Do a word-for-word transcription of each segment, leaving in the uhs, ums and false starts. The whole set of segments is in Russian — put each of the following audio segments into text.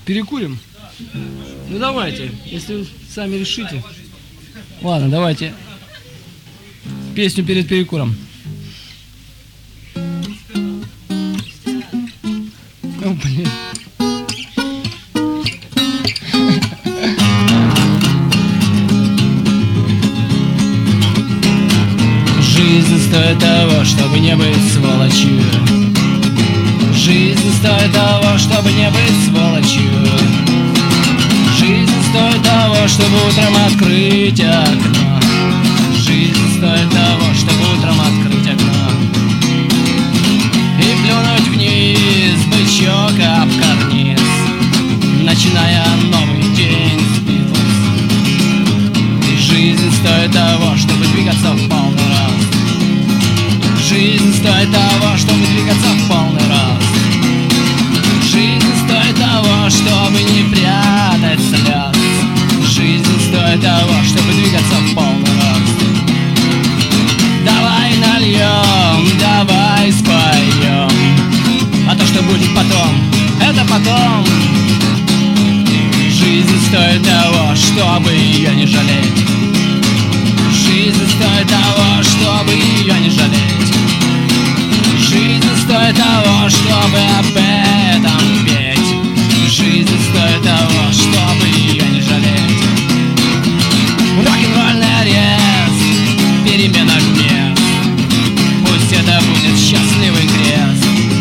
Перекурим? Ну давайте, если вы сами решите. Ладно, давайте песню перед перекуром. О, блин. Жизнь стоит того, чтобы не быть сволочью. Жизнь стоит того, чтобы не быть сволочью. Жизнь стоит того, чтобы утром открыть окно. Жизнь стоит того, чтобы утром открыть окно и плюнуть вниз бычок об карниз, начиная новый день с Битлз. Жизнь стоит того, чтобы двигаться в полный рост. Жизнь стоит того, чтобы двигаться в полный рост. Жизнь стоит того, чтобы не прятать слез. Жизнь стоит того, чтобы двигаться в полный рост. Давай нальем, давай споем, а то, что будет потом, это потом. Жизнь стоит того, чтобы ее не жалеть. Жизнь стоит того, чтобы ее не жалеть. Жизнь стоит того, чтобы об этом петь. Жизнь стоит того, чтобы ее не жалеть. Рок-н-ролльный арест, перемена мест, пусть это будет счастливый крест.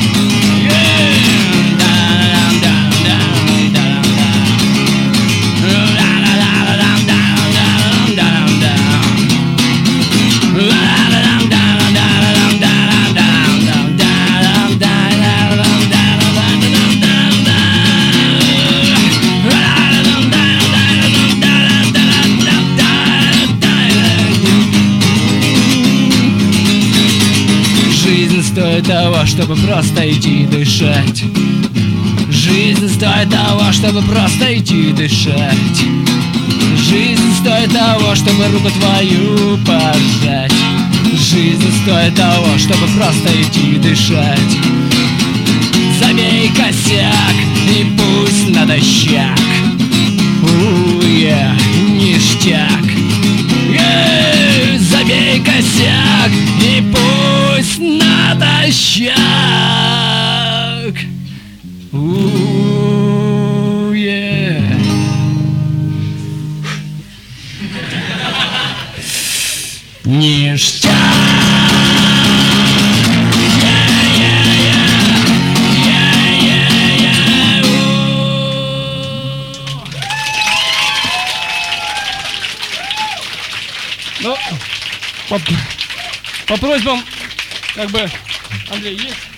Стоит того, чтобы просто идти дышать. Жизнь стоит того, чтобы просто идти дышать. Жизнь стоит того, чтобы руку твою пожать. Жизнь стоит того, чтобы просто идти дышать. Забей косяк и пусть натощак. У-е, ништяк. Эй, забей косяк и пусть натощак. У-е. Ништяк. Ну, по, по просьбам, как бы, Андрей, есть?